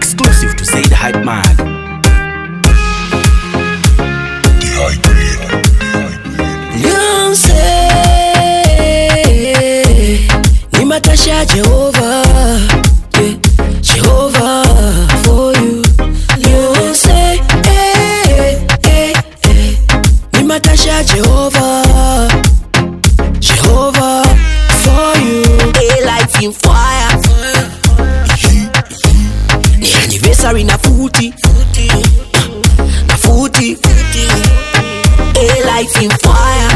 Exclusive to Say the Hype Mag. Leonce ni matasha Jehovah, yeah, Jehovah for you. Leonce ni matasha Jehovah, Jehovah for you. A life in fire, ni anniversary na futi, na futi. A life in fire,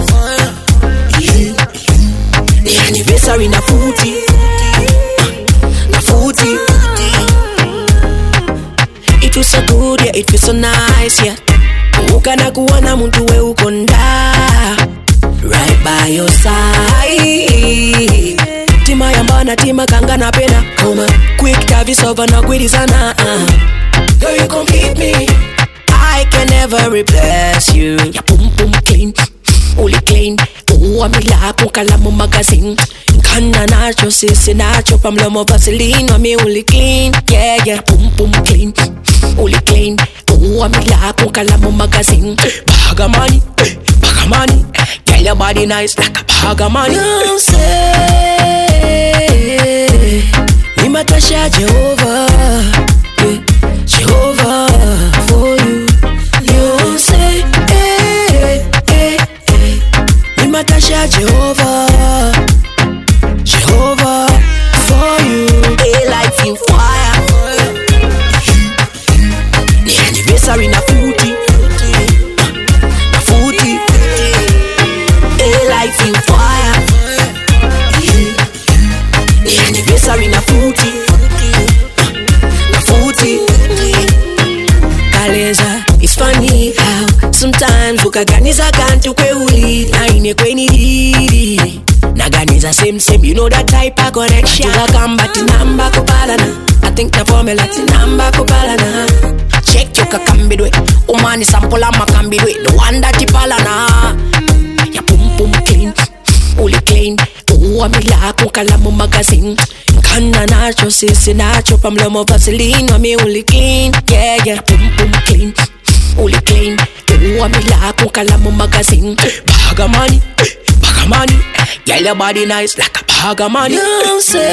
the anniversary na futi, na futi. It was so good, yeah, it was so nice, yeah. Ukana kuwana muntu we ukonda, right by your side. Tima yambana, tima kanga na pena. Come on, quick tavi sova na kwidizana. Girl, you complete me, I can never replace you. Ya pum pum clean, only clean. Amila kung kala mo magazine. Kana nacho, sisi nacho, pamlomo Vaseline. Mami only clean, yeah yeah. Pum pum clean, only clean. Amila kung kala mo magazine. Bag of money, girl your body nice like a bag of money. You say, ni matasha Jehovah, yeah, Jehovah for you. You say, ni matasha Jehovah, Jehovah for you. A life in fire, the anniversary na futi, na futi. A life in fire, the anniversary na futi, na futi. Kaleza, it's funny how sometimes ukaganiza kantu kwe uli na ine kwe nidiri. Naganiza same, you know that type of connection. Tuga kamba tinamba kupalana, I think na formula tinamba kupalana. Check yoka kambidwe, umani sample ama kambidwe. No one that tipalana. Ya pum pum clean, only clean. Amila kung kala mo magazine. Kana nacho, sisi nacho, pamlomo Vaseline. Mami only clean, yeah yeah. Pum pum clean, only clean. Amila kung kala mo magazine. Bag of money, girl your body nice like a bag of money. You say,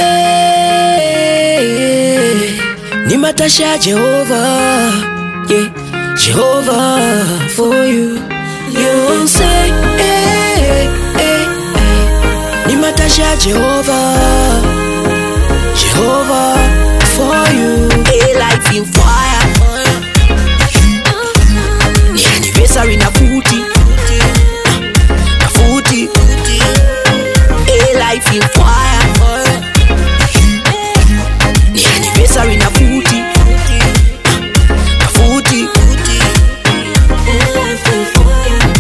ni matasha Jehovah, yeah, Jehovah for you. You say, ni matasha Jehovah, Jehovah for you. A life in fire, the anniversary na futi, na futi. A life in fire, the anniversary na futi, na futi. A life in fire,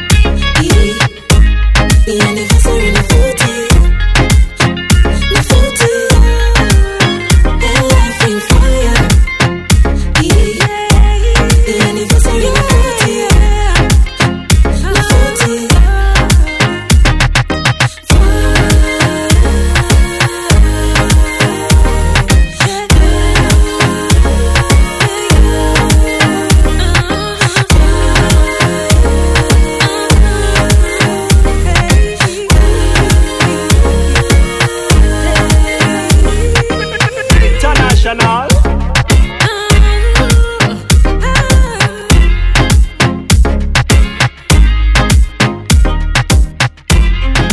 the anniversary na futi, na futi. A life in fire, the anniversary na futi, na futi. International.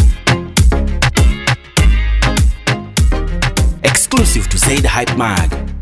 Exclusive to Say the Hype Mag.